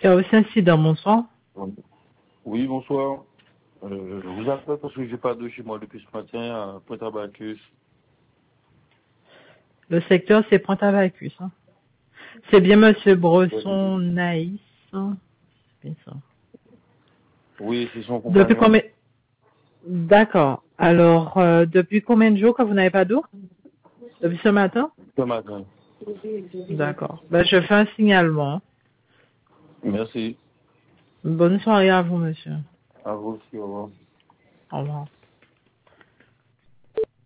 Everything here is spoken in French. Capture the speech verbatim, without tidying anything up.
Il y a aussi incident, bonsoir. Oui, bonsoir. Euh, je vous appelle parce que j'ai pas de chez moi depuis ce matin à Pointe-à-Bacchus. Le secteur, c'est Pointe-à-Bacchus. Hein. C'est bien Monsieur Bresson Naïs. Hein. C'est bien ça. Oui, c'est son Depuis compagnon. combien D'accord. Alors, euh, depuis combien de jours que vous n'avez pas d'eau? Depuis ce matin? Ce matin. D'accord. Ben, je fais un signalement. Merci. Bonne soirée à vous, monsieur. À vous aussi, au revoir. Au revoir.